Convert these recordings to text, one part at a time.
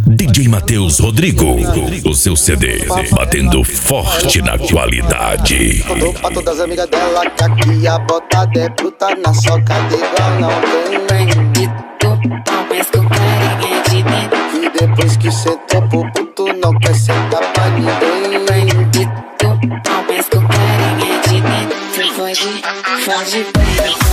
DJ Matheus Rodrigo, o seu CD, batendo forte na qualidade. Contou pra todas as amigas dela que aqui a botada é bruta, na soca de igual não tem. Mas com carinha de dentro. E depois que sentou pro puto, não quer sentar pra ninguém. Mas com carinha de dentro. Foge bem, foge bem.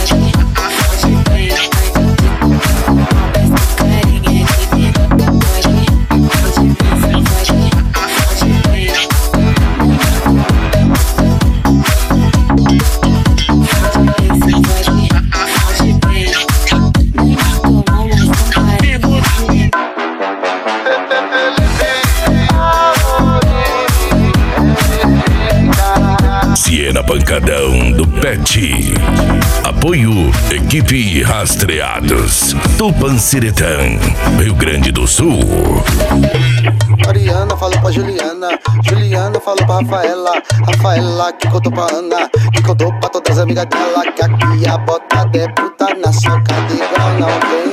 Siena Pancadão do Pet. Apoio Equipe Rastreados, Tupanciretã, Rio Grande do Sul. Mariana falou pra Juliana, Juliana falou pra Rafaela, Rafaela que contou pra Ana, que contou pra todas as amigas dela que aqui a botada é bruta, na soca de igual não tem.